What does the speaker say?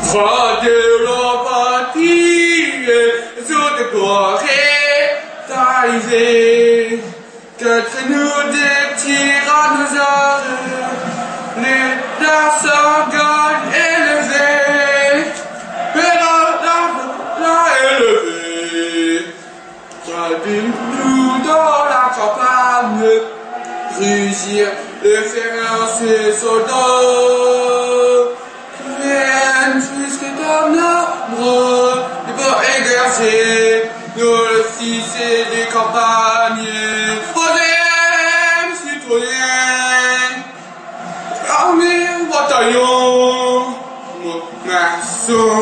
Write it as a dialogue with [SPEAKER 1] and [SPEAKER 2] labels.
[SPEAKER 1] Fratello partire, sur de gloire est arrivé. Qu'être-nous des tyrannosaures, les nations gagnent élevées, mais la élevée. Traduis-nous dans la campagne, rugir les féroces soldats, qui viennent jusque dans nombre, les beaux exercer, nous le fils et les campagnes. Armée, bataillon, maçon.